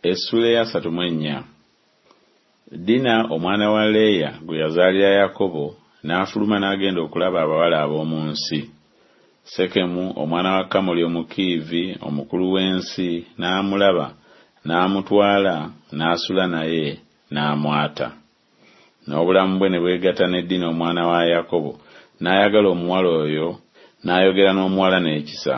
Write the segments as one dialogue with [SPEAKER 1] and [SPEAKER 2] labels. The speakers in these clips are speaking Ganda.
[SPEAKER 1] Essula ya 34. Dina omwana wa Leya gwe yazaalira Yakobo n'afuluma n'agenda okulaba abawala ab'omu nsi. Sekemu omwana wa Kamoli Omukiivi omukulu w'ensi n'amulaba n'amutwala n'asula naye n'amwata. N'obulamu bwe ne bwegatta ne Dina omwana wa Yakobo n'ayagala omuwala oyo n'ayogera n'omuwala n'ekisa.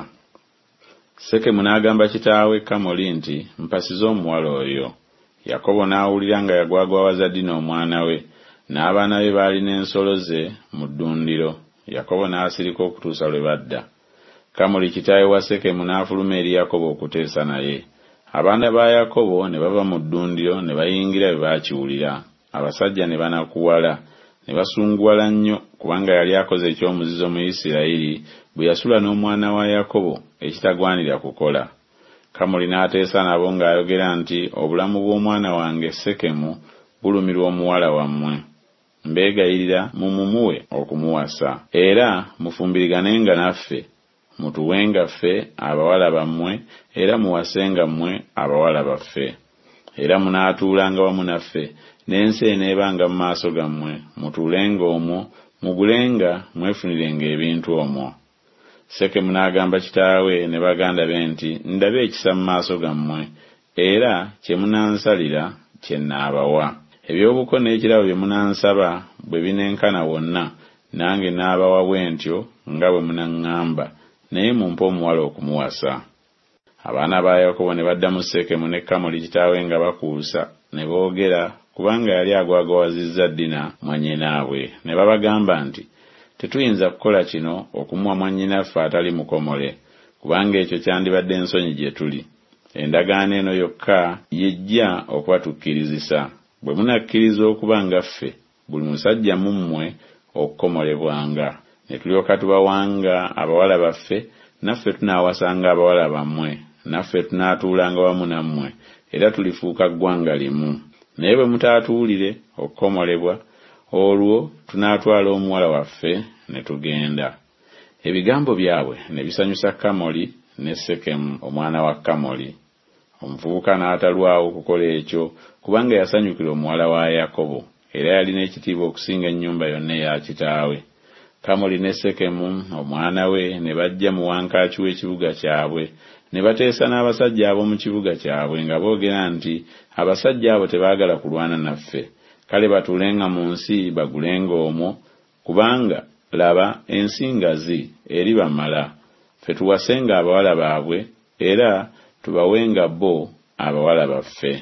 [SPEAKER 1] Sekemu n'agamba kitaawe Kamoli nti mpasize omuwala oyo. Yakobo n'awulira nga yagwagwawaza Dina omwana we, n'abaana be baalina ensolo ze mu ddundiro. Yakobo n'asirika okutuusa lwe badda. Kamoli kitaawe wa Sekemu n'afuluma eri Yakobo okuteesa naye. Abaana ba Yakobo ne bava mu ddundiro ne bayingira bye baakiwulira. Abasajja ne banakuwala, ne basunguwala nnyo kubanga yali akoze ekyomuzizo mu Isirayiri bwe yasula n'omwana wa Yakobo ekitagwanira kukola. Kamoli n'ateesa nabo ng'ayogera nti obulamu bw'omwana wange Sekemu bulumirwa omuwala wammwe. Mbeegayirira mumumuwe okumuwasa, era mufumbiriganenga naffe, mutuwenga ffe abawala bammwe, era muwasenga mmwe abawala baffe. Era munaatuulanga wamu naffe, n'ensi eneebanga mu maaso gammwe, mutuulenga omwo, mugulenga, mwefunirenga ebintu omwo. Sekemu n'agamba kitaawe ne baganda be nti ndabe ekisa mu maaso gammwe, era kye munansalira kye nnaabawa. Ebyobuko n'ekirabo bye munansaba bwe binenkana wonna, nange n'abawa bwentyo nga bwe munaŋŋamba, naye mumpe omuwala okumuwasa. Abaana ba Yakobo ne baddamu Sekemu ne Kamoli kitaawe nga bakuusa ne boogera, kubanga yali agwagwawazizza Dina mwannyinaabwe. Ne babagamba nti tetuyinza kukola kino okumuwa mwannyinaffe atali mukomole, kubanga ekyo kyandibadde ensonyi gye tuli. Endagaano eno yokka yejja okubatukkirizisa. Bwe munakkiriza okuba nga ffe, buli musajja mu mmwe okukomolebwanga, ne tulyoka tubawanga abawala baffe, naffe tunaawasanga abawala bammwe, naffe tunaatuulanga wamu nammwe, era tulifuuka ggwanga limu. Naye bwe mutaatuulire okukomolebwa, olwo tunaatwala omuwala waffe ne tugenda. Ebigambo byabwe ne bisanyusa Kamoli ne Sekemu omwana wa Kamoli. Omuvubuka n'atalwawo okukola ekyo, kubanga yasanyukira omuwala wa Yakobo, era yalina ekitiibwa okusinga ennyumba yonna eya kitaawe. Kamoli ne Sekemu omwana we ne bajja mu wankaaki w'ekibuga kyabwe, ne bateesa n'abasajja ab'omu kibuga kyabwe nga boogera nti abasajja abo tebaagala kulwana naffe, kale batuulenga mu nsi bagulenga omwo, kubanga laba ensi ngazi eri bamala, ffe tuwasenga abawala baabwe, era tubawenga bo abawala baffe.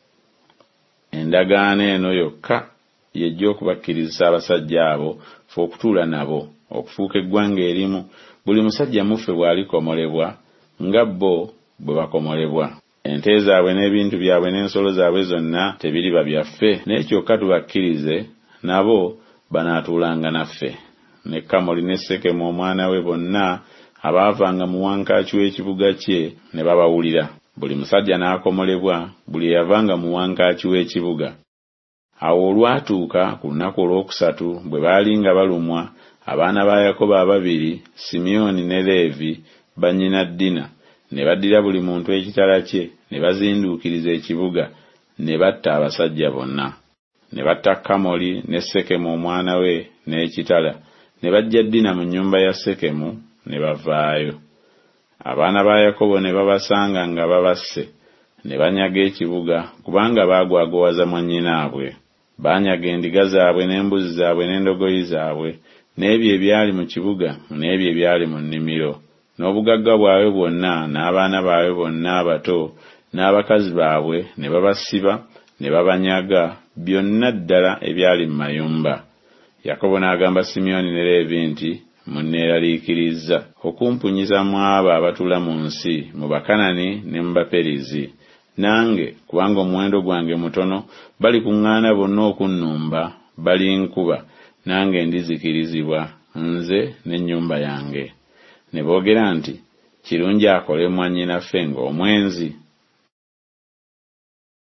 [SPEAKER 1] Endagaano eno yokka yejja okubakkirizisa abasajja abo ffe okutuula nabo, okufuuka eggwanga erimu, buli musajja muffe bw'alikomolebwa nga bo bwe bakomolebwa. Ente zaabwe n'ebintu byabwe n'ensolo zaabwe zonna tebiriba byaffe, naye kyokka tubakkirize nabo banaatuulanga naffe. Ne Kamoli ne Sekemu omwana we bonna abaavanga mu wankaaki w'ekibuga kye ne babawulira. Buli musajja n'akomolebwa, buli eyavanga mu wankaaki w'ekibuga. Awo olwatuuka ku lunaku olwokusatu bwe baali nga balumwa, abaana ba Yakobo ababiri, Simyoni ne Leevi, bannyina Dina, ne baddira buli muntu ekitala kye, ne bazinduukiriza ekibuga, ne batta abasajja bonna. Ne batta Kamoli ne Sekemu omwana we n'ekitala, ne bajja Dina mu nnyumba ya Sekemu ne bavaayo. Abaana ba Yakobo ne babasanga nga babasse, ne banyaga ekibuga, kubanga baagwagwawaza mwannyinaabwe. Baanyaga endiga zaabwe n'embuzi zaabwe n'endogoyi zaabwe, n'ebyo ebyali mu kibuga n'ebyo ebyali mu nnimiro, n'obugagga bwabwe bwonna, n'abaana baabwe bonna abato, n'abakazi baabwe, ne babasiba, ne babanyaga byonna ddala ebyali mu mayumba. Yakobo n'agamba Simyoni ne Leevi nti, munneeraliikirizza okumpunyiza mu abo abatuula mu nsi, mu Bakanani ne mu Baperizi. Nange, kubanga omuwendo gwange mutono, balikuŋŋaana bonna okunnumba, balinkuba, nange ndizikirizibwa, nze n'ennyumba yange. Ne boogera nti, kirungi akole mwannyinaffe ng'omwenzi.